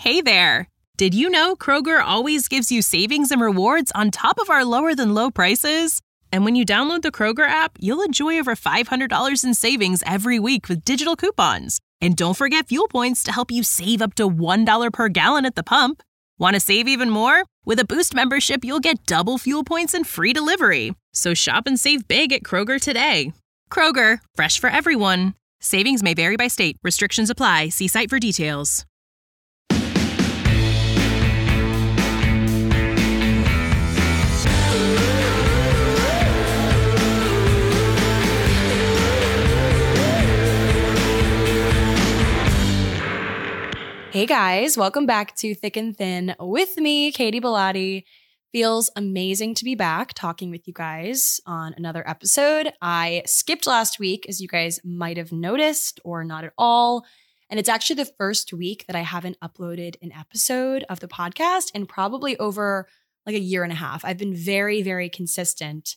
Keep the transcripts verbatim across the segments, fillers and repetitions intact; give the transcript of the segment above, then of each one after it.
Hey there! Did you know Kroger always gives you savings and rewards on top of our lower-than-low prices? And when you download the Kroger app, you'll enjoy over five hundred dollars in savings every week with digital coupons. And don't forget fuel points to help you save up to one dollar per gallon at the pump. Want to save even more? With a Boost membership, you'll get double fuel points and free delivery. So shop and save big at Kroger today. Kroger, fresh for everyone. Savings may vary by state. Restrictions apply. See site for details. Hey guys, welcome back to Thick and Thin with me, Katie Bellotti. Feels amazing to be back talking with you guys on another episode. I skipped last week, as you guys might have noticed, or not at all. And it's actually the first week that I haven't uploaded an episode of the podcast in probably over like a year and a half. I've been very, very consistent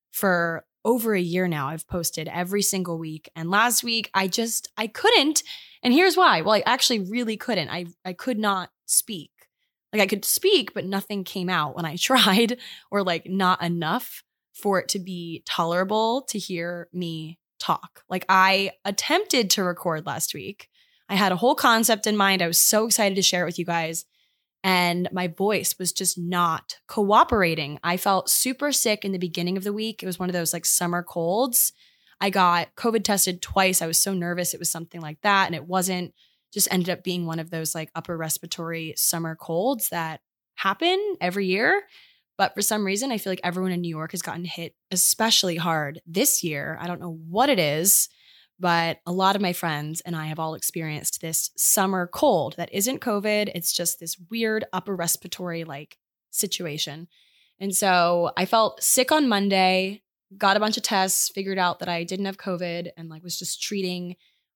for over a year now. I've posted every single week. And last week, I just, I couldn't. And here's why. Well, I actually really couldn't. I, I could not speak. Like I could speak, but nothing came out when I tried, or like not enough for it to be tolerable to hear me talk. Like I attempted to record last week. I had a whole concept in mind. I was so excited to share it with you guys. And my voice was just not cooperating. I felt super sick in the beginning of the week. It was one of those like summer colds. I got COVID tested twice. I was so nervous it was something like that. And it wasn't, just ended up being one of those like upper respiratory summer colds that happen every year. But for some reason, I feel like everyone in New York has gotten hit especially hard this year. I don't know what it is, but a lot of my friends and I have all experienced this summer cold that isn't COVID. It's just this weird upper respiratory like situation. And so I felt sick on Monday, got a bunch of tests, figured out that I didn't have COVID, and like was just treating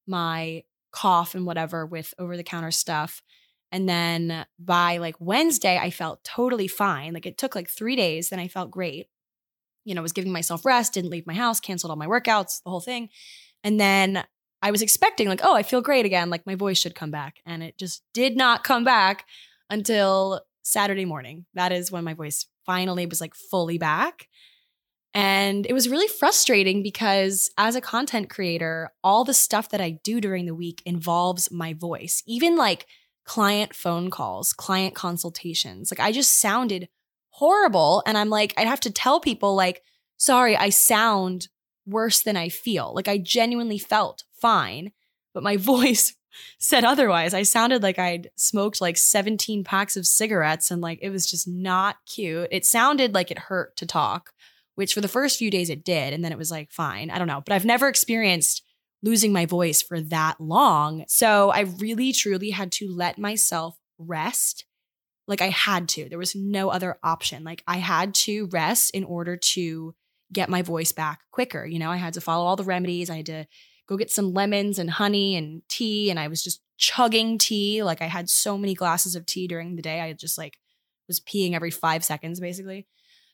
my cough and whatever with over-the-counter stuff. And then by like Wednesday, I felt totally fine. Like it took like three days, then I felt great. You know, was giving myself rest, didn't leave my house, canceled all my workouts, the whole thing. And then I was expecting like, oh, I feel great again. Like my voice should come back. And it just did not come back until Saturday morning. That is when my voice finally was like fully back. And it was really frustrating because as a content creator, all the stuff that I do during the week involves my voice, even like client phone calls, client consultations. Like I just sounded horrible. And I'm like, I'd have to tell people like, sorry, I sound worse than I feel. Like I genuinely felt fine, but my voice said otherwise. I sounded like I'd smoked like seventeen packs of cigarettes and like it was just not cute. It sounded like it hurt to talk, which for the first few days it did. And then it was like, fine, I don't know. But I've never experienced losing my voice for that long. So I really, truly had to let myself rest. Like I had to. There was no other option. Like I had to rest in order to get my voice back quicker. You know, I had to follow all the remedies. I had to go get some lemons and honey and tea. And I was just chugging tea. Like I had so many glasses of tea during the day. I just like was peeing every five seconds basically.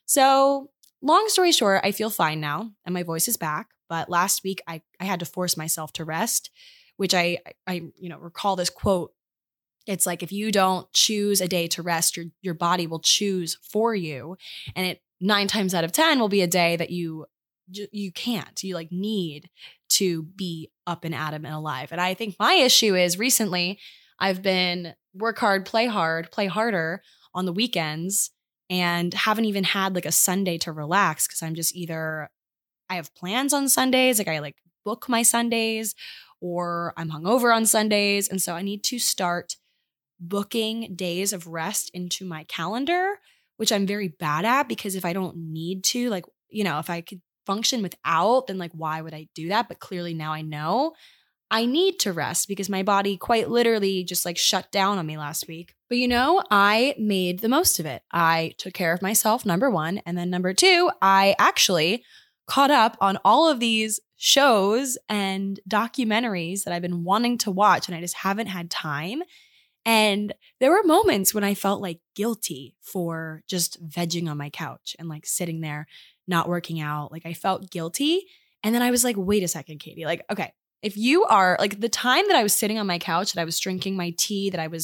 So long story short, I feel fine now and my voice is back. But last week I, I had to force myself to rest, which I, I, you know, recall this quote. It's like, if you don't choose a day to rest, your, your body will choose for you. And it nine times out of ten will be a day that you, you can't, you like need to be up and at 'em and alive. And I think my issue is recently I've been work hard, play hard, play harder on the weekends, and haven't even had like a Sunday to relax because I'm just either I have plans on Sundays, like I like book my Sundays, or I'm hungover on Sundays. And so I need to start booking days of rest into my calendar, which I'm very bad at because if I don't need to, like, you know, if I could function without, then like, why would I do that? But clearly now I know I need to rest because my body quite literally just like shut down on me last week. But you know, I made the most of it. I took care of myself, number one. And then number two, I actually caught up on all of these shows and documentaries that I've been wanting to watch and I just haven't had time. And there were moments when I felt like guilty for just vegging on my couch and like sitting there, not working out. Like I felt guilty. And then I was like, wait a second, Katie, like, okay, if you are like the time that I was sitting on my couch, that I was drinking my tea, that I was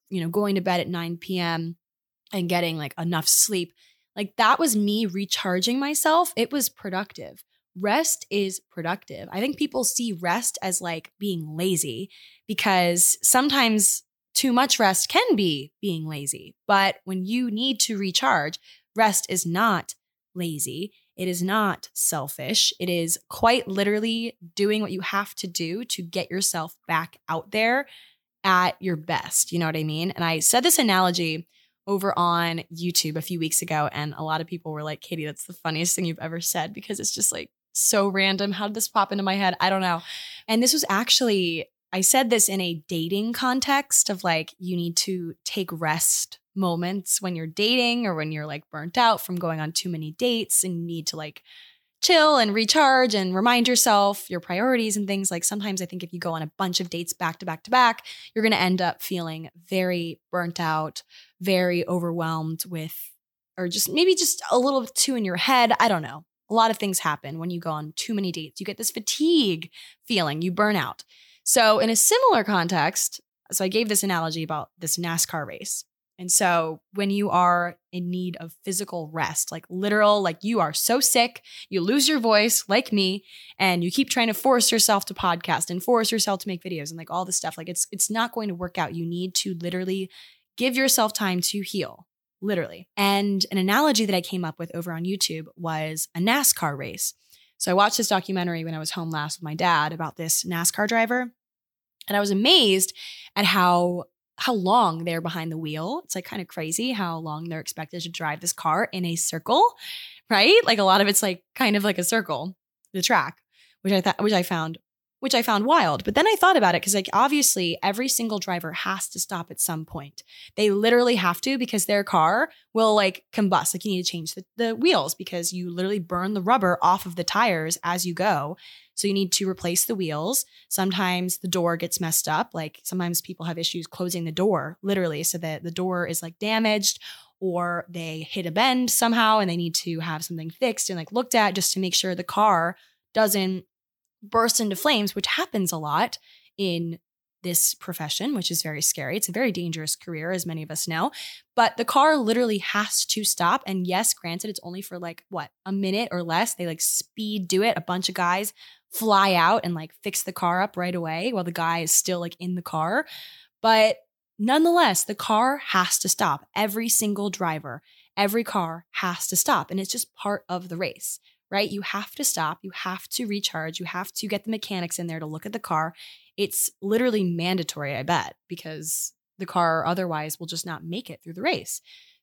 you know, going to bed at nine p.m. and getting like enough sleep. Like that was me recharging myself. It was productive. Rest is productive. I think people see rest as like being lazy because sometimes too much rest can be being lazy. But when you need to recharge, rest is not lazy. It is not selfish. It is quite literally doing what you have to do to get yourself back out there at your best. You know what I mean? And I said this analogy over on YouTube a few weeks ago, and a lot of people were like, Katie, that's the funniest thing you've ever said because it's just like so random. How did this pop into my head? I don't know. And this was actually, I said this in a dating context of like, you need to take rest moments when you're dating or when you're like burnt out from going on too many dates and you need to like chill and recharge and remind yourself your priorities and things. Like sometimes I think if you go on a bunch of dates back to back to back, you're going to end up feeling very burnt out, very overwhelmed with, or just maybe just a little too in your head. I don't know. A lot of things happen when you go on too many dates. You get this fatigue feeling, you burn out. So in a similar context, so I gave this analogy about this NASCAR race. And so when you are in need of physical rest, like literal, like you are so sick, you lose your voice like me, and you keep trying to force yourself to podcast and force yourself to make videos and like all this stuff, like it's it's not going to work out. You need to literally give yourself time to heal, literally. And an analogy that I came up with over on YouTube was a NASCAR race. So I watched this documentary when I was home last with my dad about this NASCAR driver, and I was amazed at how how long they're behind the wheel. It's like kind of crazy how long they're expected to drive this car in a circle, right? Like a lot of it's like kind of like a circle, the track, which I thought, which I found, which I found wild. But then I thought about it because like obviously every single driver has to stop at some point. They literally have to because their car will like combust. Like you need to change the, the wheels because you literally burn the rubber off of the tires as you go. So you need to replace the wheels. Sometimes the door gets messed up. Like sometimes people have issues closing the door, literally, so that the door is like damaged or they hit a bend somehow and they need to have something fixed and like looked at just to make sure the car doesn't burst into flames, which happens a lot in this profession, which is very scary. It's a very dangerous career, as many of us know. But the car literally has to stop. And yes, granted, it's only for like, what, a minute or less. They like speed do it. A bunch of guys fly out and like fix the car up right away while the guy is still like in the car. But nonetheless, the car has to stop. Every single driver, every car has to stop. And it's just part of the race, right? You have to stop. You have to recharge. You have to get the mechanics in there to look at the car. It's literally mandatory, I bet, because the car otherwise will just not make it through the race.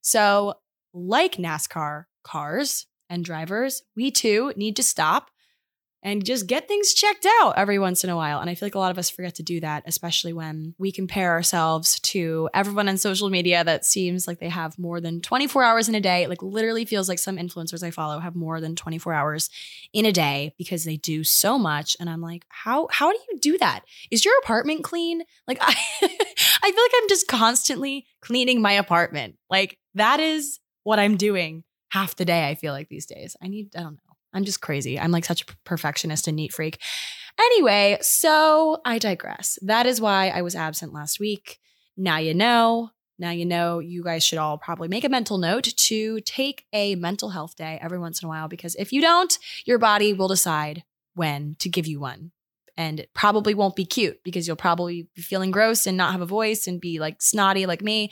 So like NASCAR cars and drivers, we too need to stop and just get things checked out every once in a while. And I feel like a lot of us forget to do that, especially when we compare ourselves to everyone on social media that seems like they have more than twenty-four hours in a day. It like literally feels like some influencers I follow have more than twenty-four hours in a day because they do so much. And I'm like, how how do you do that? Is your apartment clean? Like I, I feel like I'm just constantly cleaning my apartment. Like that is what I'm doing half the day, I feel like these days. I need, I don't know. I'm just crazy. I'm like such a perfectionist and neat freak. Anyway, so I digress. That is why I was absent last week. Now you know. Now you know. You guys should all probably make a mental note to take a mental health day every once in a while, because if you don't, your body will decide when to give you one. And it probably won't be cute because you'll probably be feeling gross and not have a voice and be like snotty like me.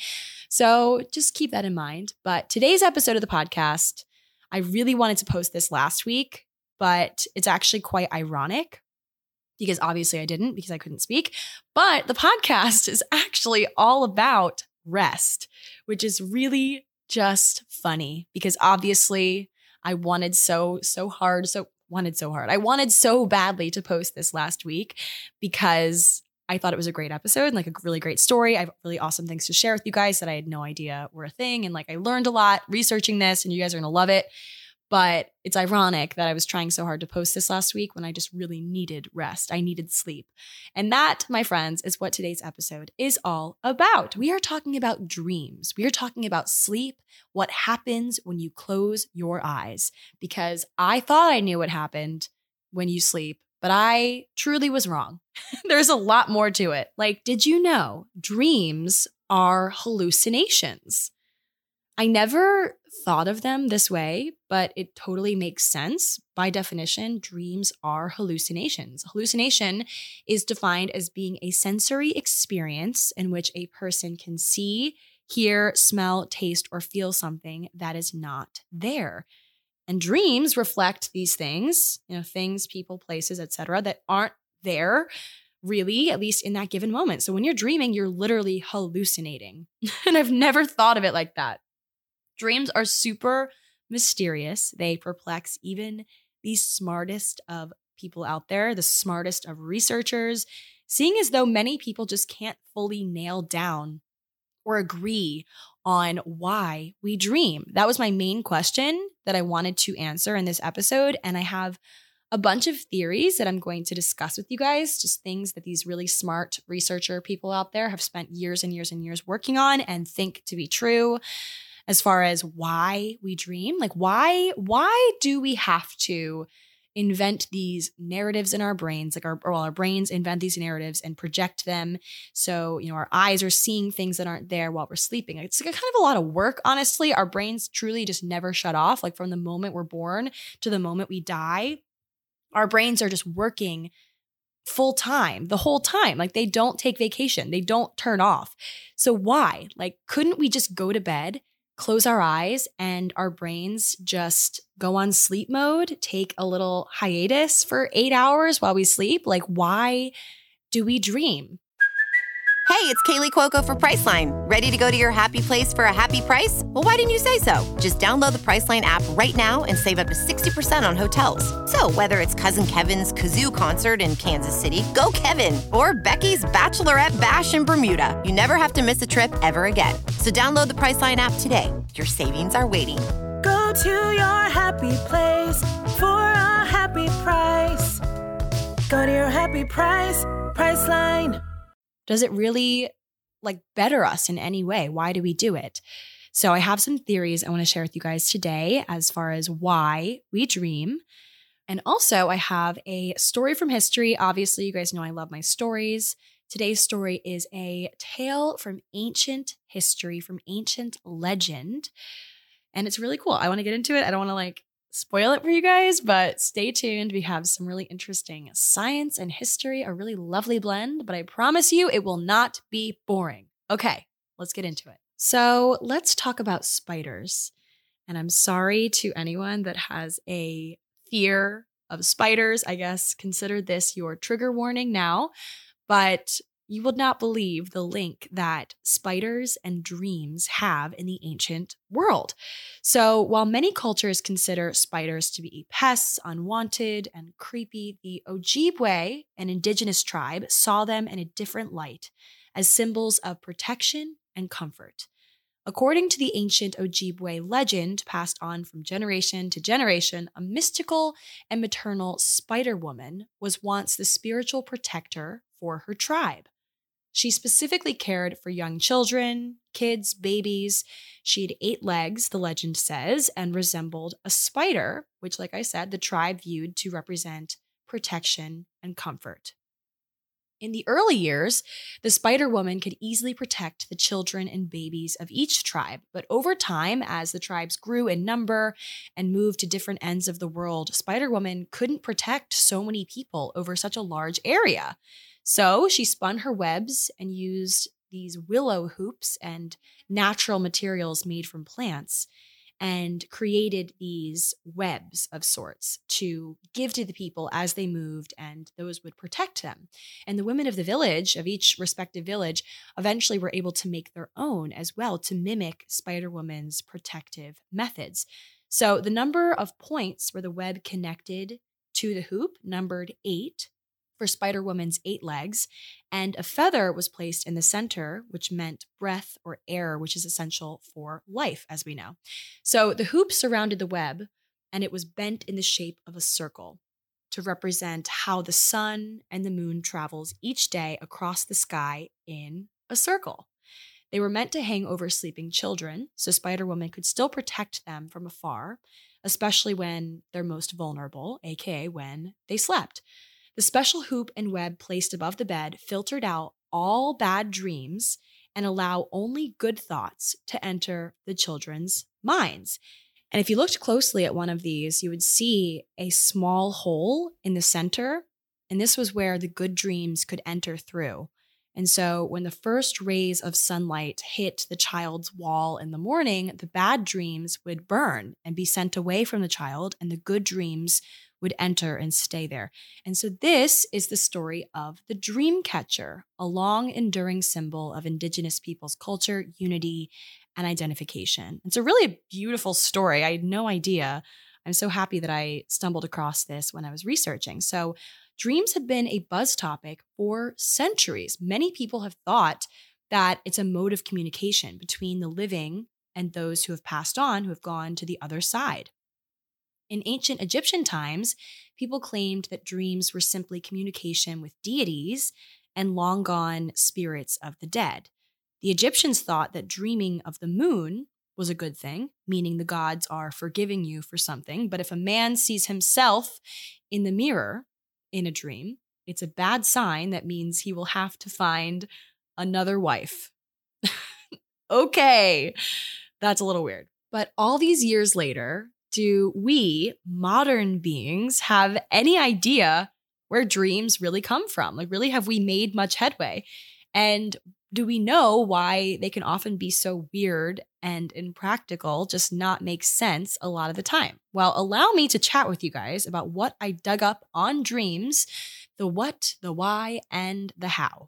So just keep that in mind. But today's episode of the podcast, I really wanted to post this last week, but it's actually quite ironic because obviously I didn't because I couldn't speak. But the podcast is actually all about rest, which is really just funny because obviously I wanted so, so hard, so wanted so hard. I wanted so badly to post this last week because I thought it was a great episode, like a really great story. I have really awesome things to share with you guys that I had no idea were a thing. And like I learned a lot researching this and you guys are going to love it. But it's ironic that I was trying so hard to post this last week when I just really needed rest. I needed sleep. And that, my friends, is what today's episode is all about. We are talking about dreams. We are talking about sleep, what happens when you close your eyes. Because I thought I knew what happened when you sleep, but I truly was wrong. There's a lot more to it. Like, did you know dreams are hallucinations. I never thought of them this way, but it totally makes sense. By definition, dreams are hallucinations. Hallucination is defined as being a sensory experience in which a person can see, hear, smell, taste, or feel something that is not there. And dreams reflect these things, you know, things, people, places, et cetera, that aren't there really, at least in that given moment. So when you're dreaming, you're literally hallucinating. And I've never thought of it like that. Dreams are super mysterious. They perplex even the smartest of people out there, the smartest of researchers, seeing as though many people just can't fully nail down or agree on why we dream. That was my main question that I wanted to answer in this episode. And I have a bunch of theories that I'm going to discuss with you guys, just things that these really smart researcher people out there have spent years and years and years working on and think to be true. As far as why we dream, like why, why do we have to invent these narratives in our brains? Like our, well, our brains invent these narratives and project them. So, you know, our eyes are seeing things that aren't there while we're sleeping. It's like kind of a lot of work, honestly. Our brains truly just never shut off. Like from the moment we're born to the moment we die, our brains are just working full time the whole time. Like they don't take vacation. They don't turn off. So why? Like, couldn't we just go to bed, close our eyes, and our brains just go on sleep mode, take a little hiatus for eight hours while we sleep? Like, why do we dream? Hey, it's Kaylee Cuoco for Priceline. Ready to go to your happy place for a happy price? Well, why didn't you say so? Just download the Priceline app right now and save up to sixty percent on hotels. So whether it's Cousin Kevin's Kazoo Concert in Kansas City, go Kevin, or Becky's Bachelorette Bash in Bermuda, you never have to miss a trip ever again. So download the Priceline app today. Your savings are waiting. Go to your happy place for a happy price. Go to your happy price, Priceline. Does it really like better us in any way? Why do we do it? So I have some theories I want to share with you guys today as far as why we dream. And also I have a story from history. Obviously, you guys know I love my stories. Today's story is a tale from ancient history, from ancient legend. And it's really cool. I want to get into it. I don't want to like spoil it for you guys, but stay tuned. We have some really interesting science and history, a really lovely blend, but I promise you it will not be boring. Okay, let's get into it. So let's talk about spiders. And I'm sorry to anyone that has a fear of spiders. I guess consider this your trigger warning now, but you would not believe the link that spiders and dreams have in the ancient world. So while many cultures consider spiders to be pests, unwanted, and creepy, the Ojibwe, an indigenous tribe, saw them in a different light as symbols of protection and comfort. According to the ancient Ojibwe legend passed on from generation to generation, a mystical and maternal spider woman was once the spiritual protector for her tribe. She specifically cared for young children, kids, babies. She had eight legs, the legend says, and resembled a spider, which, like I said, the tribe viewed to represent protection and comfort. In the early years, the spider woman could easily protect the children and babies of each tribe. But over time, as the tribes grew in number and moved to different ends of the world, Spider Woman couldn't protect so many people over such a large area. So she spun her webs and used these willow hoops and natural materials made from plants and created these webs of sorts to give to the people as they moved, and those would protect them. And the women of the village, of each respective village, eventually were able to make their own as well to mimic Spider Woman's protective methods. So the number of points where the web connected to the hoop numbered eight for Spider Woman's eight legs, and a feather was placed in the center, which meant breath or air, which is essential for life, as we know. So the hoop surrounded the web, and it was bent in the shape of a circle to represent how the sun and the moon travels each day across the sky in a circle. They were meant to hang over sleeping children, so Spider Woman could still protect them from afar, especially when they're most vulnerable, aka when they slept. The special hoop and web placed above the bed filtered out all bad dreams and allow only good thoughts to enter the children's minds. And if you looked closely at one of these, you would see a small hole in the center, and this was where the good dreams could enter through. And so when the first rays of sunlight hit the child's wall in the morning, the bad dreams would burn and be sent away from the child, and the good dreams would enter and stay there. And so this is the story of the dream catcher, a long enduring symbol of Indigenous peoples' culture, unity, and identification. It's a really beautiful story. I had no idea. I'm so happy that I stumbled across this when I was researching. So dreams have been a buzz topic for centuries. Many people have thought that it's a mode of communication between the living and those who have passed on, who have gone to the other side. In ancient Egyptian times, people claimed that dreams were simply communication with deities and long gone spirits of the dead. The Egyptians thought that dreaming of the moon was a good thing, meaning the gods are forgiving you for something. But if a man sees himself in the mirror in a dream, it's a bad sign that means he will have to find another wife. Okay, that's a little weird. But all these years later, do we, modern beings, have any idea where dreams really come from? Like, really, have we made much headway? And do we know why they can often be so weird and impractical, just not make sense a lot of the time? Well, allow me to chat with you guys about what I dug up on dreams, the what, the why, and the how.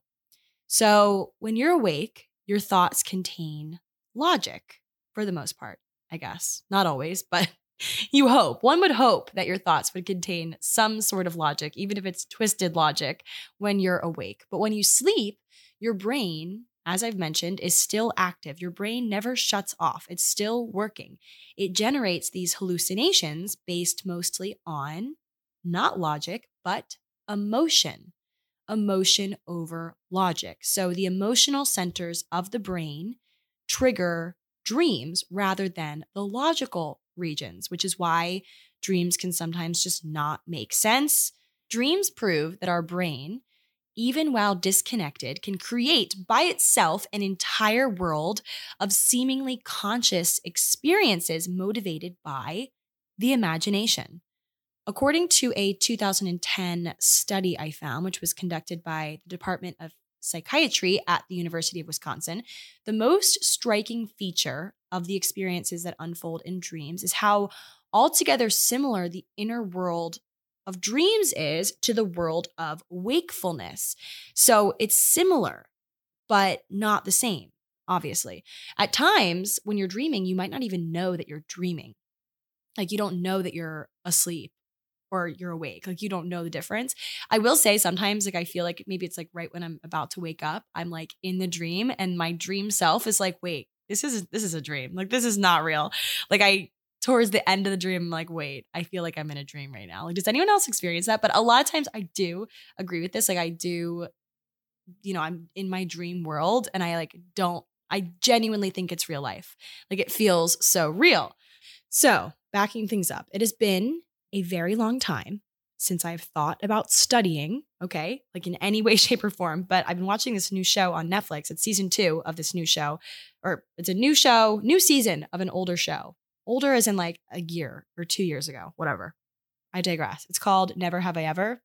So when you're awake, your thoughts contain logic for the most part, I guess. Not always, but you hope. One would hope that your thoughts would contain some sort of logic, even if it's twisted logic, when you're awake. But when you sleep, your brain, as I've mentioned, is still active. Your brain never shuts off. It's still working. It generates these hallucinations based mostly on not logic, but emotion. Emotion over logic. So the emotional centers of the brain trigger dreams rather than the logical regions, which is why dreams can sometimes just not make sense. Dreams prove that our brain, even while disconnected, can create by itself an entire world of seemingly conscious experiences motivated by the imagination. According to a two thousand ten study I found, which was conducted by the Department of Psychiatry at the University of Wisconsin, the most striking feature of the experiences that unfold in dreams is how altogether similar the inner world of dreams is to the world of wakefulness. So it's similar, but not the same, obviously. At times, when you're dreaming, you might not even know that you're dreaming. Like, you don't know that you're asleep or you're awake. Like, you don't know the difference. I will say sometimes, like, I feel like maybe it's like right when I'm about to wake up, I'm like in the dream, and my dream self is like, wait, this is this is a dream. Like, this is not real. Like, I towards the end of the dream, I'm like, wait, I feel like I'm in a dream right now. Like, does anyone else experience that? But a lot of times I do agree with this. Like, I do, you know, I'm in my dream world, and I like don't, I genuinely think it's real life. Like, it feels so real. So backing things up, it has been a very long time since I've thought about studying, okay, like in any way, shape, or form. But I've been watching this new show on Netflix. It's season two of this new show, or it's a new show, new season of an older show. Older as in like a year or two years ago, whatever. I digress. It's called Never Have I Ever.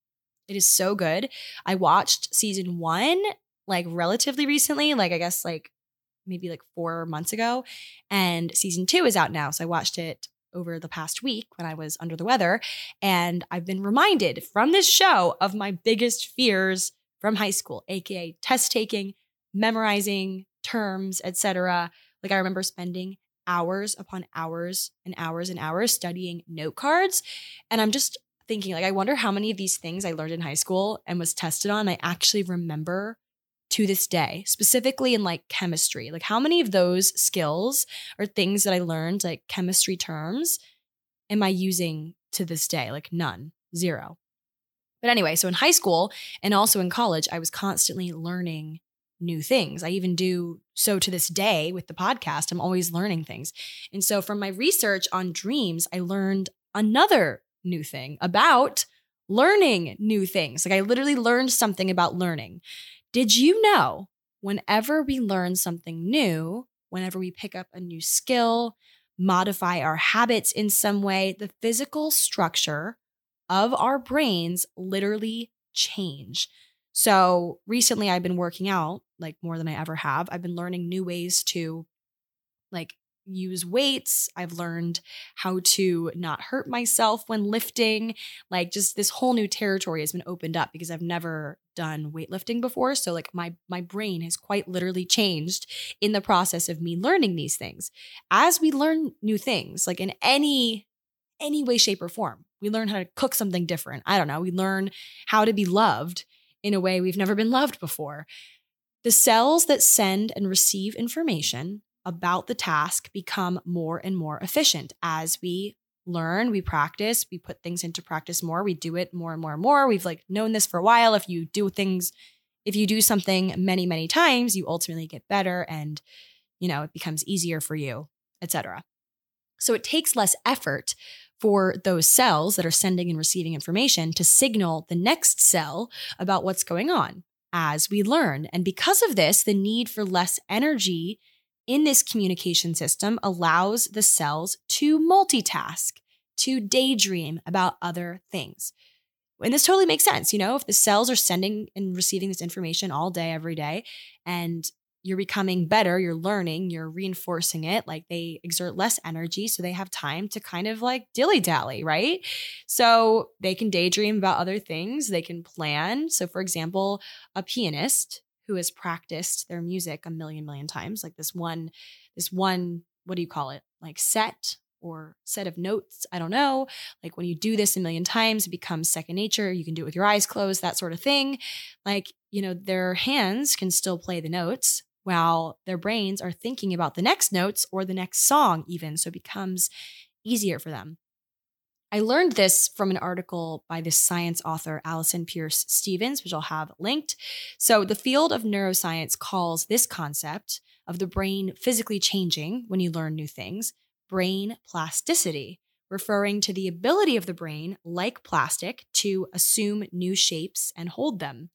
It is so good. I watched season one like relatively recently, like I guess like maybe like four months ago. And season two is out now. So I watched it over the past week when I was under the weather. And I've been reminded from this show of my biggest fears from high school, aka test taking, memorizing terms, et cetera. Like, I remember spending hours upon hours and hours and hours studying note cards. And I'm just thinking, like, I wonder how many of these things I learned in high school and was tested on, I actually remember to this day, specifically in like chemistry. Like, how many of those skills or things that I learned, like chemistry terms, am I using to this day? Like, none, zero. But anyway, so in high school and also in college, I was constantly learning new things. I even do so to this day with the podcast. I'm always learning things. And so from my research on dreams, I learned another new thing about learning new things. Like, I literally learned something about learning. Did you know whenever we learn something new, whenever we pick up a new skill, modify our habits in some way, the physical structure of our brains literally change. So recently I've been working out like more than I ever have. I've been learning new ways to like use weights. I've learned how to not hurt myself when lifting. Like just this whole new territory has been opened up because I've never done weightlifting before. So like my my brain has quite literally changed in the process of me learning these things. As we learn new things, like in any any way, shape, or form, we learn how to cook something different. I don't know. We learn how to be loved in a way we've never been loved before. The cells that send and receive information about the task become more and more efficient as we learn, we practice, we put things into practice more, we do it more and more and more. We've like known this for a while. If you do things, if you do something many, many times, you ultimately get better and, you know, it becomes easier for you, et cetera. So it takes less effort for those cells that are sending and receiving information to signal the next cell about what's going on as we learn. And because of this, the need for less energy in this communication system allows the cells to multitask, to daydream about other things. And this totally makes sense. You know, if the cells are sending and receiving this information all day, every day, and you're becoming better, you're learning, you're reinforcing it, like they exert less energy. So they have time to kind of like dilly-dally, right? So they can daydream about other things. They can plan. So for example, a pianist who has practiced their music a million, million times, like this one, this one, what do you call it? Like set or set of notes. I don't know. Like when you do this a million times, it becomes second nature. You can do it with your eyes closed, that sort of thing. Like, you know, their hands can still play the notes while their brains are thinking about the next notes or the next song even. So it becomes easier for them. I learned this from an article by this science author, Allison Pierce Stevens, which I'll have linked. So the field of neuroscience calls this concept of the brain physically changing when you learn new things, brain plasticity, referring to the ability of the brain, like plastic, to assume new shapes and hold them.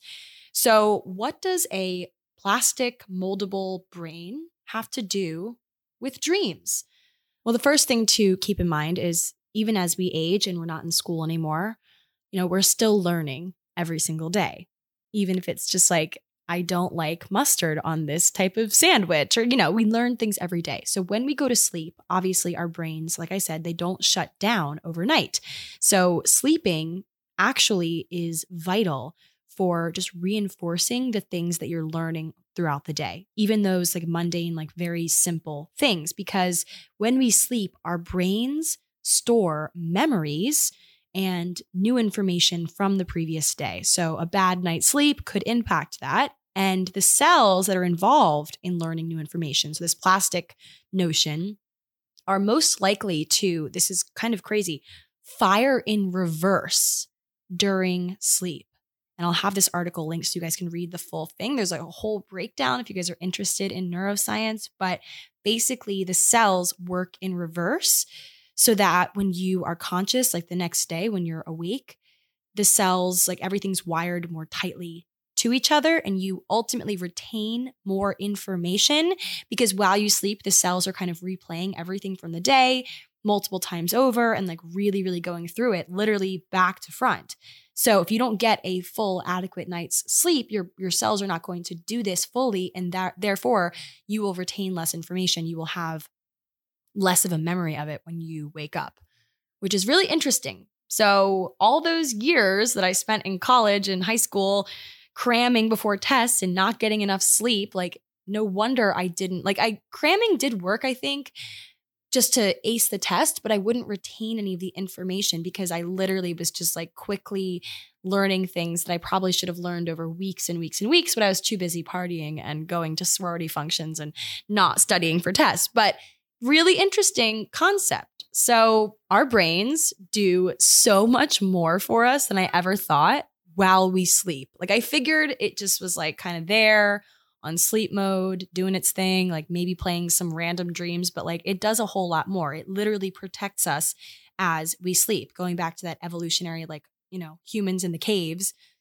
So what does a plastic moldable brain have to do with dreams? Well, the first thing to keep in mind is even as we age and we're not in school anymore, you know, we're still learning every single day. Even if it's just like, I don't like mustard on this type of sandwich, or, you know, we learn things every day. So when we go to sleep, obviously our brains, like I said, they don't shut down overnight. So sleeping actually is vital for just reinforcing the things that you're learning throughout the day, even those like mundane, like very simple things, because when we sleep, our brains store memories and new information from the previous day. So a bad night's sleep could impact that. And the cells that are involved in learning new information, so this plastic notion, are most likely to, this is kind of crazy, fire in reverse during sleep. And I'll have this article linked so you guys can read the full thing. There's like a whole breakdown if you guys are interested in neuroscience, but basically the cells work in reverse so that when you are conscious, like the next day when you're awake, the cells, like everything's wired more tightly to each other and you ultimately retain more information because while you sleep, the cells are kind of replaying everything from the day multiple times over and like really, really going through it, literally back to front. So if you don't get a full adequate night's sleep, your, your cells are not going to do this fully. And that therefore you will retain less information. You will have less of a memory of it when you wake up, which is really interesting. So all those years that I spent in college and high school cramming before tests and not getting enough sleep, like no wonder I didn't, like I cramming did work, I think, just to ace the test, but I wouldn't retain any of the information because I literally was just like quickly learning things that I probably should have learned over weeks and weeks and weeks, but I was too busy partying and going to sorority functions and not studying for tests. But really interesting concept. So our brains do so much more for us than I ever thought while we sleep. Like I figured it just was like kind of there on sleep mode, doing its thing, like maybe playing some random dreams, but like it does a whole lot more. It literally protects us as we sleep. Going back to that evolutionary, like, you know, humans in the caves,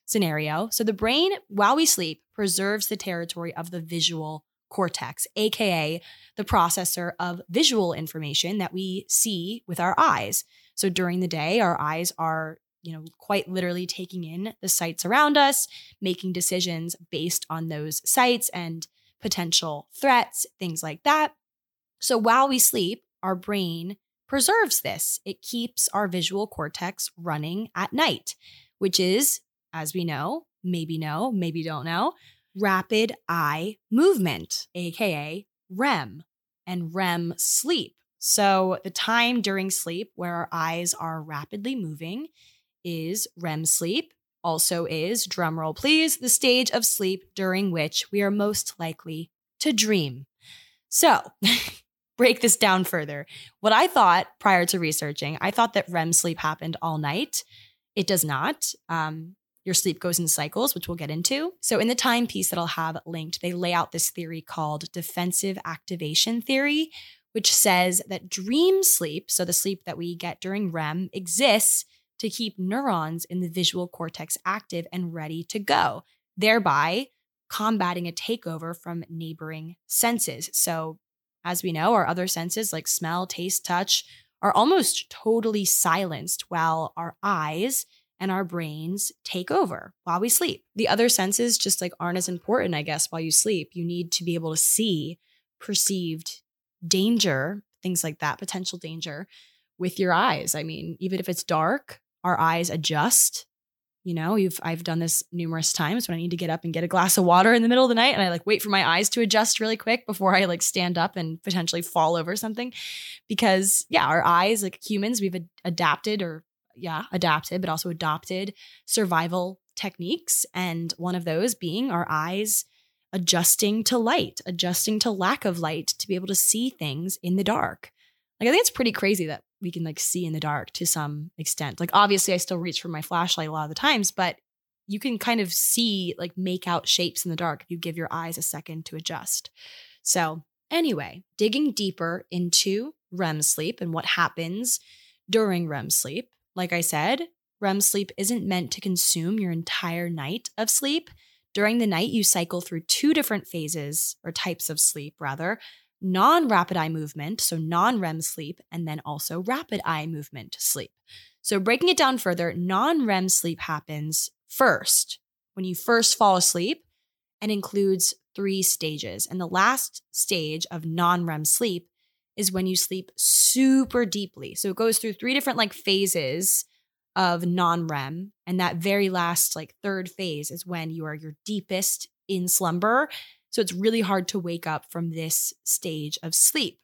scenario. So the brain, while we sleep, preserves the territory of the visual cortex, aka the processor of visual information that we see with our eyes. So during the day, our eyes are, you know, quite literally taking in the sights around us, making decisions based on those sights and potential threats, things like that. So while we sleep, our brain preserves this. It keeps our visual cortex running at night, which is, as we know, maybe know, maybe don't know, rapid eye movement, aka R E M, and R E M sleep. So the time during sleep where our eyes are rapidly moving is R E M sleep. Also is, drumroll please, the stage of sleep during which we are most likely to dream. So break this down further. What I thought prior to researching, I thought that R E M sleep happened all night. It does not. Um, your sleep goes in cycles, which we'll get into. So in the timepiece that I'll have linked, they lay out this theory called defensive activation theory, which says that dream sleep, so the sleep that we get during R E M, exists to keep neurons in the visual cortex active and ready to go, thereby combating a takeover from neighboring senses. So as we know, our other senses like smell, taste, touch are almost totally silenced while our eyes and our brains take over while we sleep. The other senses just like aren't as important, I guess, while you sleep. You need to be able to see perceived danger, things like that, potential danger with your eyes. I mean, even if it's dark, our eyes adjust. You know, you've I've done this numerous times when I need to get up and get a glass of water in the middle of the night and I like wait for my eyes to adjust really quick before I like stand up and potentially fall over something. Because yeah, our eyes, like humans, we've ad- adapted or yeah, adapted, but also adopted survival techniques. And one of those being our eyes adjusting to light, adjusting to lack of light to be able to see things in the dark. Like I think it's pretty crazy that we can like see in the dark to some extent. Like obviously I still reach for my flashlight a lot of the times, but you can kind of see, like make out shapes in the dark if you give your eyes a second to adjust. So anyway, digging deeper into R E M sleep and what happens during R E M sleep. Like I said, R E M sleep isn't meant to consume your entire night of sleep. During the night, you cycle through two different phases or types of sleep rather. Non-rapid eye movement, so non-R E M sleep, and then also rapid eye movement sleep. So breaking it down further, non-R E M sleep happens first when you first fall asleep and includes three stages. And the last stage of non-R E M sleep is when you sleep super deeply. So it goes through three different like phases of non-R E M. And that very last like third phase is when you are your deepest in slumber. So it's really hard to wake up from this stage of sleep.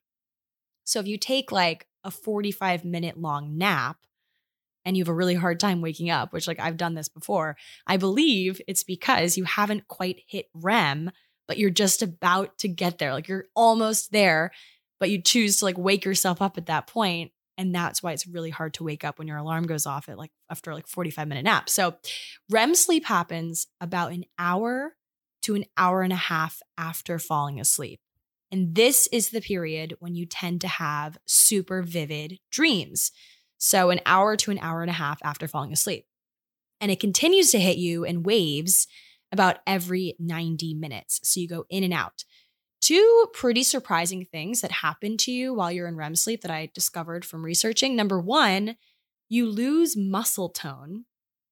So if you take like a forty-five minute long nap and you have a really hard time waking up, which like I've done this before, I believe it's because you haven't quite hit R E M, but you're just about to get there. Like you're almost there, but you choose to like wake yourself up at that point. And that's why it's really hard to wake up when your alarm goes off at like after like forty-five minute nap. So R E M sleep happens about an hour to an hour and a half after falling asleep. And this is the period when you tend to have super vivid dreams. So an hour to an hour and a half after falling asleep. And it continues to hit you in waves about every ninety minutes. So you go in and out. Two pretty surprising things that happen to you while you're in R E M sleep that I discovered from researching. Number one, you lose muscle tone.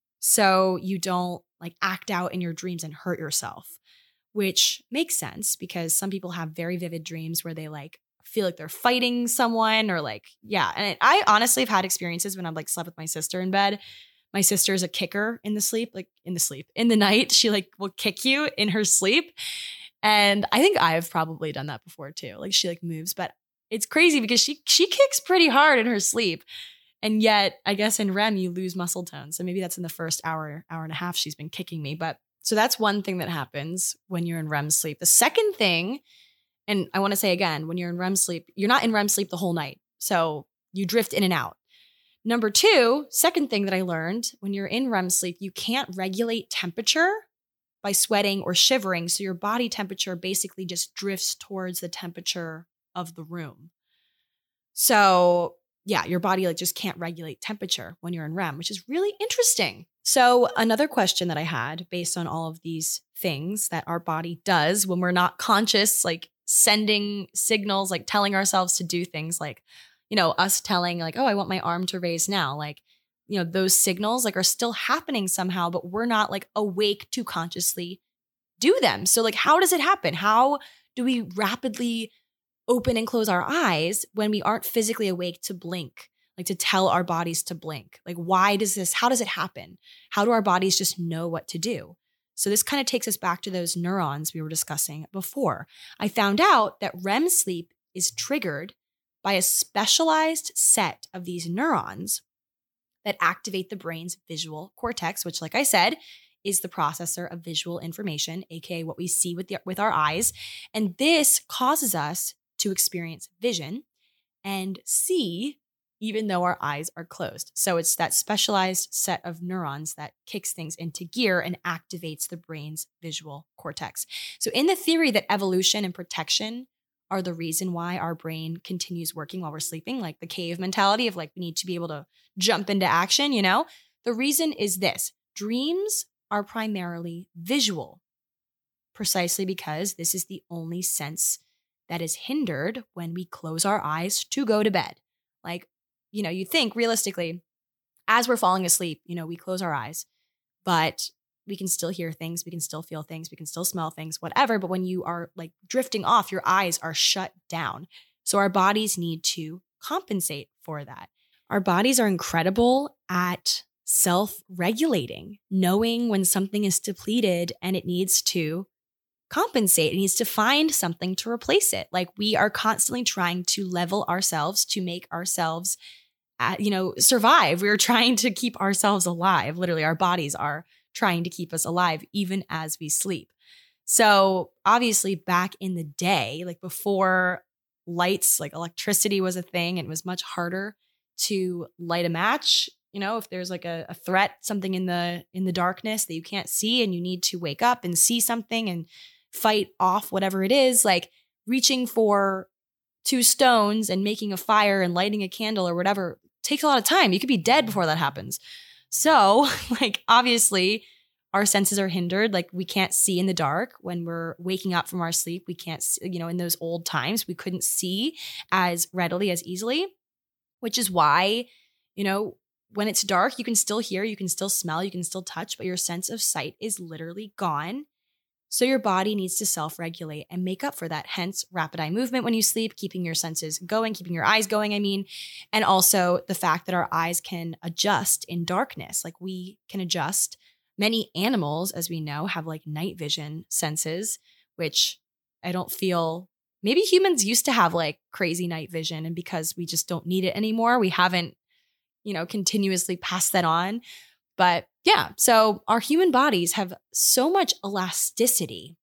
So you don't like act out in your dreams and hurt yourself, which makes sense because some people have very vivid dreams where they like feel like they're fighting someone or like, yeah. And I honestly have had experiences when I've like slept with my sister in bed. My sister is a kicker in the sleep, like in the sleep, in the night. She like will kick you in her sleep. And I think I've probably done that before too. Like she like moves, but it's crazy because she she kicks pretty hard in her sleep. And yet I guess in R E M you lose muscle tone. So maybe that's in the first hour, hour and a half she's been kicking me. But so that's one thing that happens when you're in R E M sleep. The second thing, and I want to say again, when you're in R E M sleep, you're not in R E M sleep the whole night. So you drift in and out. Number two, second thing that I learned, when you're in R E M sleep, you can't regulate temperature by sweating or shivering. So your body temperature basically just drifts towards the temperature of the room. So yeah, your body like just can't regulate temperature when you're in R E M, which is really interesting. So another question that I had based on all of these things that our body does when we're not conscious, like sending signals, like telling ourselves to do things like, you know, us telling like, oh, I want my arm to raise now. Like, you know, those signals like are still happening somehow, but we're not like awake to consciously do them. So like, how does it happen? How do we rapidly open and close our eyes when we aren't physically awake to blink? Like to tell our bodies to blink. Like, why does this, how does it happen? How do our bodies just know what to do? So this kind of takes us back to those neurons we were discussing before. I found out that R E M sleep is triggered by a specialized set of these neurons that activate the brain's visual cortex, which, like I said, is the processor of visual information, aka what we see with the, with our eyes. And this causes us to experience vision and see even though our eyes are closed. So it's that specialized set of neurons that kicks things into gear and activates the brain's visual cortex. So in the theory that evolution and protection are the reason why our brain continues working while we're sleeping, like the cave mentality of like, we need to be able to jump into action, you know, the reason is this: dreams are primarily visual, precisely because this is the only sense that is hindered when we close our eyes to go to bed. Like, you know, you think realistically, as we're falling asleep, you know, we close our eyes, but we can still hear things, we can still feel things, we can still smell things, whatever. But when you are like drifting off, your eyes are shut down. So our bodies need to compensate for that. Our bodies are incredible at self-regulating, knowing when something is depleted and it needs to compensate. It needs to find something to replace it. Like we are constantly trying to level ourselves to make ourselves Uh, you know, survive. We're trying to keep ourselves alive. Literally, our bodies are trying to keep us alive even as we sleep. So obviously back in the day, like before lights, like electricity was a thing, and it was much harder to light a match. You know, if there's like a, a threat, something in the in the darkness that you can't see and you need to wake up and see something and fight off whatever it is, like reaching for two stones and making a fire and lighting a candle or whatever takes a lot of time. You could be dead before that happens. So, like, obviously, our senses are hindered. Like, we can't see in the dark when we're waking up from our sleep. We can't, see, you know, in those old times, we couldn't see as readily, as easily, which is why, you know, when it's dark, you can still hear, you can still smell, you can still touch, but your sense of sight is literally gone. So your body needs to self-regulate and make up for that. Hence, rapid eye movement when you sleep, keeping your senses going, keeping your eyes going, I mean, and also the fact that our eyes can adjust in darkness. Like we can adjust. Many animals, as we know, have like night vision senses, which I don't feel, maybe humans used to have like crazy night vision, and because we just don't need it anymore, we haven't, you know, continuously passed that on. But yeah, so our human bodies have so much elasticity.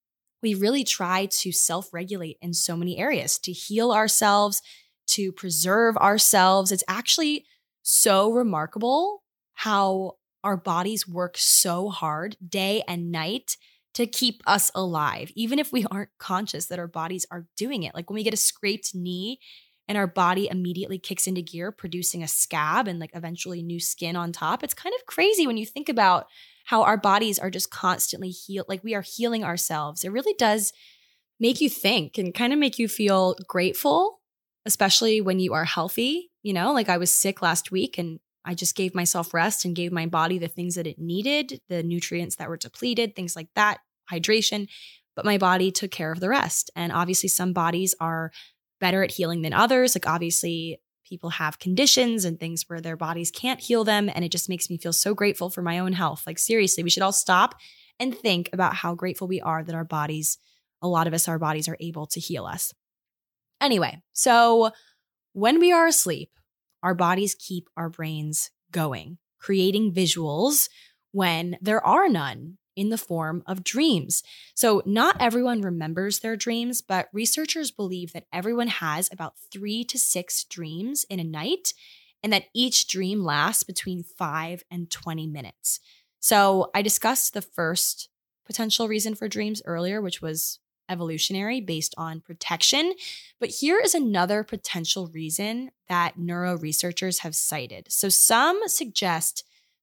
We really try to self-regulate in so many areas, to heal ourselves, to preserve ourselves. It's actually so remarkable how our bodies work so hard day and night to keep us alive, even if we aren't conscious that our bodies are doing it. Like when we get a scraped knee, and our body immediately kicks into gear, producing a scab and like eventually new skin on top. It's kind of crazy when you think about how our bodies are just constantly heal, like we are healing ourselves. It really does make you think and kind of make you feel grateful, especially when you are healthy. You know, like I was sick last week and I just gave myself rest and gave my body the things that it needed, the nutrients that were depleted, things like that, hydration, but my body took care of the rest. And obviously some bodies are better at healing than others. Like obviously people have conditions and things where their bodies can't heal them. And it just makes me feel so grateful for my own health. Like seriously, we should all stop and think about how grateful we are that our bodies, a lot of us, our bodies are able to heal us. Anyway, so when we are asleep, our bodies keep our brains going, creating visuals when there are none, in the form of dreams. So not everyone remembers their dreams, but researchers believe that everyone has about three to six dreams in a night, and that each dream lasts between five and twenty minutes. So I discussed the first potential reason for dreams earlier, which was evolutionary based on protection. But here is another potential reason that neuro researchers have cited. So some suggest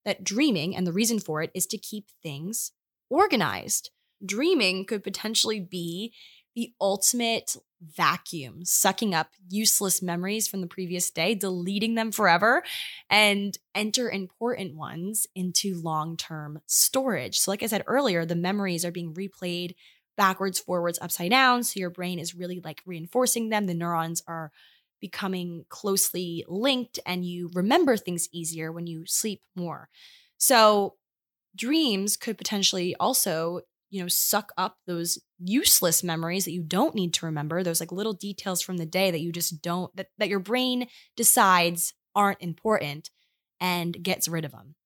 that dreaming, and the reason for it, is to keep things organized. Dreaming could potentially be the ultimate vacuum, sucking up useless memories from the previous day, deleting them forever, and enter important ones into long-term storage. So like I said earlier, the memories are being replayed backwards, forwards, upside down. So your brain is really like reinforcing them. The neurons are becoming closely linked, and you remember things easier when you sleep more. So dreams could potentially also, you know, suck up those useless memories that you don't need to remember, those like little details from the day that you just don't, that, that your brain decides aren't important and gets rid of them.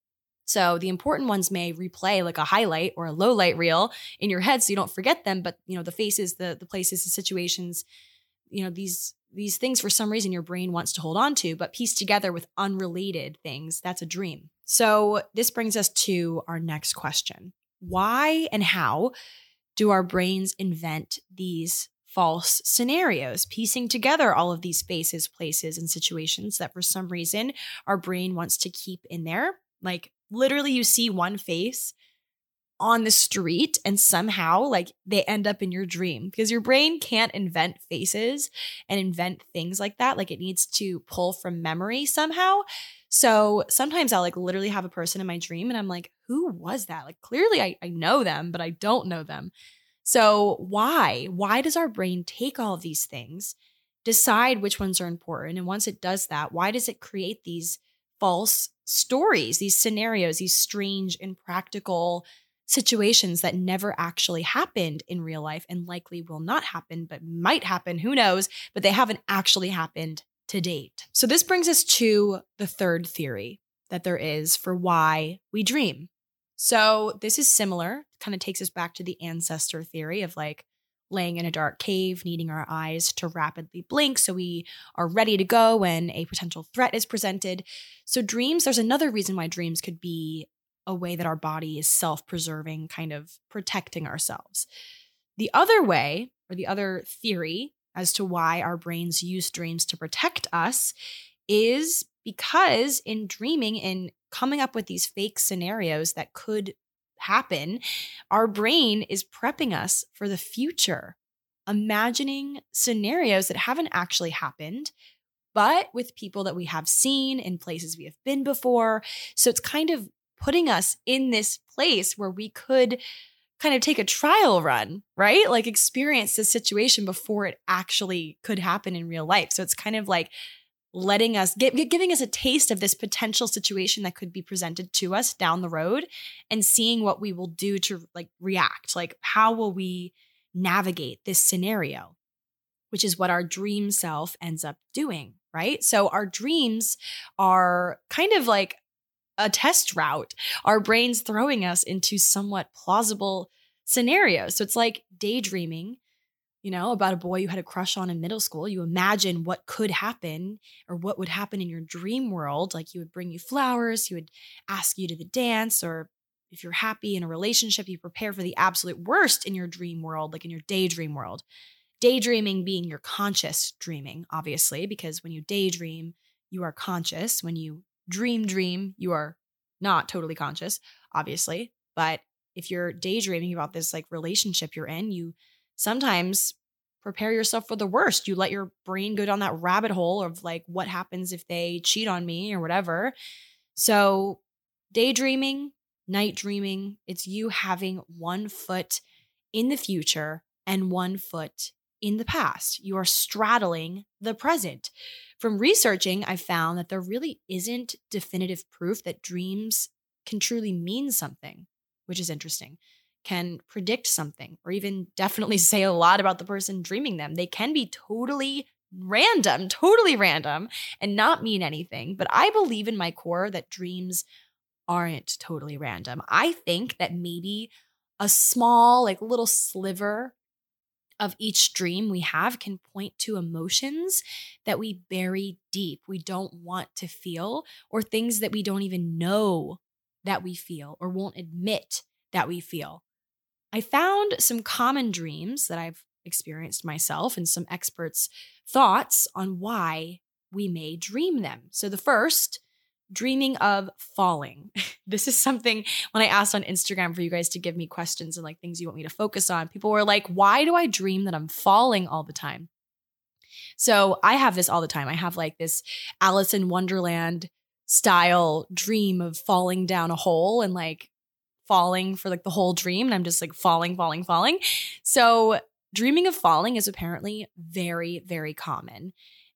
So the important ones may replay like a highlight or a low light reel in your head so you don't forget them, but you know, the faces, the the places, the situations, you know, these these things for some reason your brain wants to hold on to, but pieced together with unrelated things, that's a dream. So this brings us to our next question. Why and how do our brains invent these false scenarios, piecing together all of these faces, places, and situations that for some reason our brain wants to keep in there? Like literally you see one face on the street and somehow like they end up in your dream, because your brain can't invent faces and invent things like that. Like it needs to pull from memory somehow. So sometimes I'll like literally have a person in my dream and I'm like, who was that? Like clearly I, I know them, but I don't know them. So why? Why does our brain take all of these things, decide which ones are important? And once it does that, why does it create these false stories, these scenarios, these strange, impractical situations that never actually happened in real life and likely will not happen, but might happen, who knows, but they haven't actually happened to date. So this brings us to the third theory that there is for why we dream. So this is similar, kind of takes us back to the ancestor theory of like laying in a dark cave, needing our eyes to rapidly blink so we are ready to go when a potential threat is presented. So dreams, there's another reason why dreams could be a way that our body is self-preserving, kind of protecting ourselves. The other way, or the other theory as to why our brains use dreams to protect us, is because in dreaming and coming up with these fake scenarios that could happen, our brain is prepping us for the future, imagining scenarios that haven't actually happened, but with people that we have seen in places we have been before. So it's kind of putting us in this place where we could kind of take a trial run, right? Like experience the situation before it actually could happen in real life. So it's kind of like letting us, get, giving us a taste of this potential situation that could be presented to us down the road and seeing what we will do to like react. Like how will we navigate this scenario, which is what our dream self ends up doing, right? So our dreams are kind of like a test route, our brains throwing us into somewhat plausible scenarios. So it's like daydreaming, you know, about a boy you had a crush on in middle school. You imagine what could happen or what would happen in your dream world. Like he would bring you flowers, he would ask you to the dance, or if you're happy in a relationship, you prepare for the absolute worst in your dream world, like in your daydream world. Daydreaming being your conscious dreaming, obviously, because when you daydream, you are conscious. When you dream dream, you are not totally conscious, obviously. But if you're daydreaming about this like relationship you're in, you sometimes prepare yourself for the worst. You let your brain go down that rabbit hole of like, what happens if they cheat on me or whatever. So daydreaming, night dreaming, it's you having one foot in the future and one foot in the past. You are straddling the present. From researching, I found that there really isn't definitive proof that dreams can truly mean something, which is interesting, can predict something, or even definitely say a lot about the person dreaming them. They can be totally random, totally random, and not mean anything. But I believe in my core that dreams aren't totally random. I think that maybe a small, like little sliver of each dream we have can point to emotions that we bury deep, we don't want to feel, or things that we don't even know that we feel or won't admit that we feel. I found some common dreams that I've experienced myself and some experts' thoughts on why we may dream them. So the first dreaming of falling. This is something when I asked on Instagram for you guys to give me questions and like things you want me to focus on, people were like, why do I dream that I'm falling all the time? So I have this all the time. I have like this Alice in Wonderland style dream of falling down a hole and like falling for like the whole dream. And I'm just like falling, falling, falling. So dreaming of falling is apparently very, very common.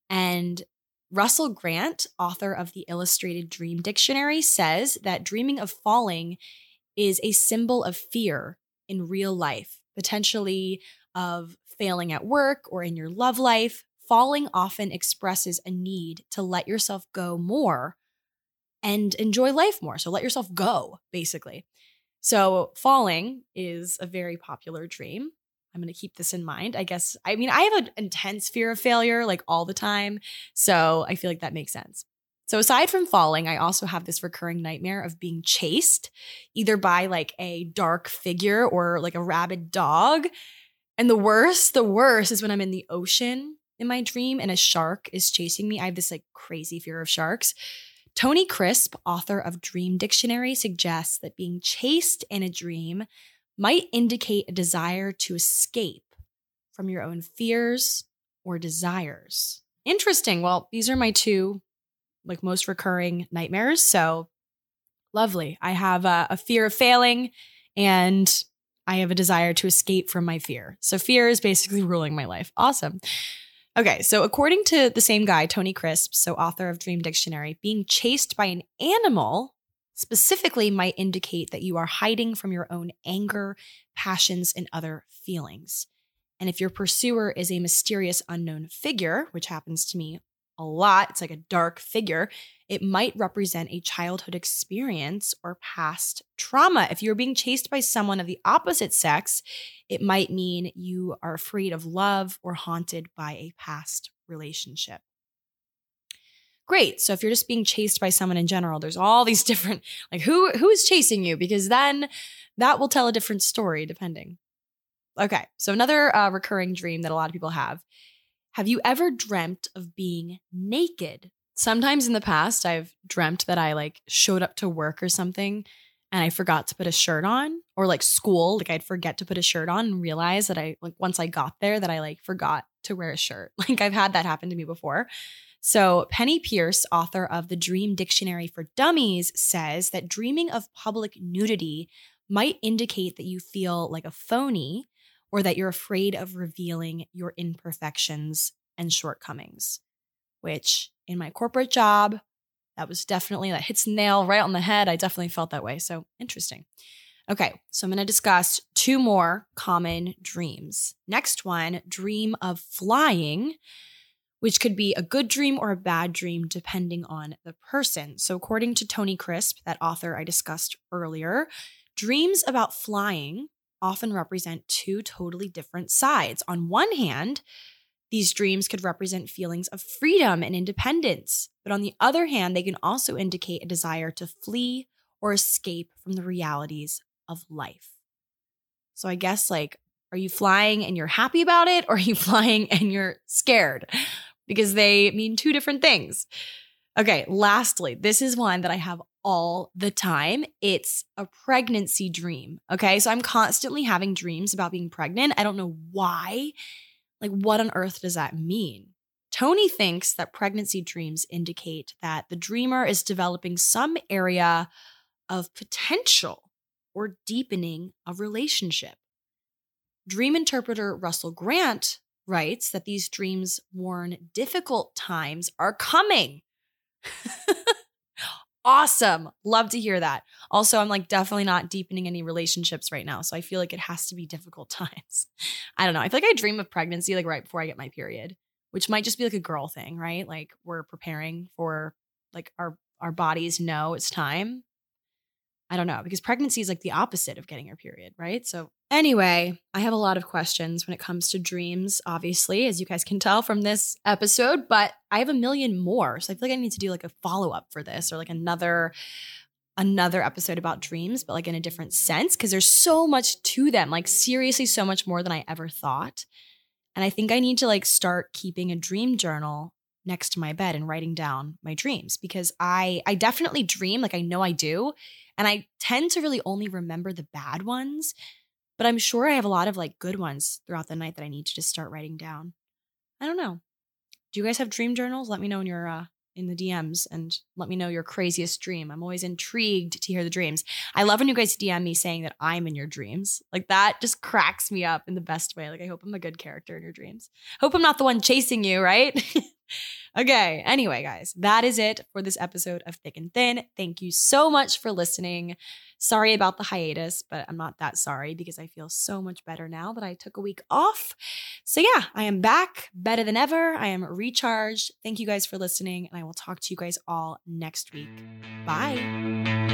And Russell Grant, author of the Illustrated Dream Dictionary, says that dreaming of falling is a symbol of fear in real life, potentially of failing at work or in your love life. Falling often expresses a need to let yourself go more and enjoy life more. So let yourself go, basically. So falling is a very popular dream. I'm going to keep this in mind. I guess, I mean, I have an intense fear of failure like all the time. So I feel like that makes sense. So aside from falling, I also have this recurring nightmare of being chased either by like a dark figure or like a rabid dog. And the worst, the worst is when I'm in the ocean in my dream and a shark is chasing me. I have this like crazy fear of sharks. Tony Crisp, author of Dream Dictionary, suggests that being chased in a dream might indicate a desire to escape from your own fears or desires. Interesting. Well, these are my two like most recurring nightmares. So lovely. I have a, a fear of failing and I have a desire to escape from my fear. So fear is basically ruling my life. Awesome. Okay, so according to the same guy, Tony Crisp, so author of Dream Dictionary, being chased by an animal specifically might indicate that you are hiding from your own anger, passions, and other feelings. And if your pursuer is a mysterious unknown figure, which happens to me a lot, it's like a dark figure, it might represent a childhood experience or past trauma. If you're being chased by someone of the opposite sex, it might mean you are afraid of love or haunted by a past relationship. Great. So if you're just being chased by someone in general, there's all these different, like who who is chasing you? Because then that will tell a different story depending. Okay. So another uh, recurring dream that a lot of people have. Have you ever dreamt of being naked? Sometimes in the past, I've dreamt that I like showed up to work or something and I forgot to put a shirt on, or like school, like I'd forget to put a shirt on and realize that I like once I got there that I like forgot to wear a shirt. Like I've had that happen to me before. So Penny Pierce, author of the Dream Dictionary for Dummies, says that dreaming of public nudity might indicate that you feel like a phony or that you're afraid of revealing your imperfections and shortcomings, which in my corporate job, that was definitely, that hits the nail right on the head. I definitely felt that way. So interesting. Okay, so I'm going to discuss two more common dreams. Next one, dream of flying, which could be a good dream or a bad dream depending on the person. So according to Tony Crisp, that author I discussed earlier, dreams about flying often represent two totally different sides. On one hand, these dreams could represent feelings of freedom and independence. But on the other hand, they can also indicate a desire to flee or escape from the realities of life. So I guess like, are you flying and you're happy about it, or are you flying and you're scared? Because they mean two different things. Okay, lastly, this is one that I have all the time. It's a pregnancy dream. Okay, so I'm constantly having dreams about being pregnant. I don't know why. Like, what on earth does that mean? Tony thinks that pregnancy dreams indicate that the dreamer is developing some area of potential or deepening a relationship. Dream interpreter Russell Grant writes that these dreams warn difficult times are coming. Awesome. Love to hear that. Also, I'm like definitely not deepening any relationships right now. So I feel like it has to be difficult times. I don't know. I feel like I dream of pregnancy like right before I get my period, which might just be like a girl thing, right? Like we're preparing for like our, our bodies know it's time. I don't know, because pregnancy is like the opposite of getting your period, right? So anyway, I have a lot of questions when it comes to dreams, obviously, as you guys can tell from this episode, but I have a million more. So I feel like I need to do like a follow-up for this, or like another, another episode about dreams, but like in a different sense, because there's so much to them, like seriously so much more than I ever thought. And I think I need to like start keeping a dream journal next to my bed and writing down my dreams, because I I definitely dream, like I know I do, and I tend to really only remember the bad ones, but I'm sure I have a lot of like good ones throughout the night that I need to just start writing down. I don't know. Do you guys have dream journals? Let me know in your uh, in the D Ms and let me know your craziest dream. I'm always intrigued to hear the dreams. I love when you guys D M me saying that I'm in your dreams. Like that just cracks me up in the best way. Like I hope I'm a good character in your dreams. Hope I'm not the one chasing you, right? Okay. Anyway, guys, that is it for this episode of Thick and Thin. Thank you so much for listening. Sorry about the hiatus, but I'm not that sorry because I feel so much better now that I took a week off. So yeah, I am back better than ever. I am recharged. Thank you guys for listening, and I will talk to you guys all next week. Bye.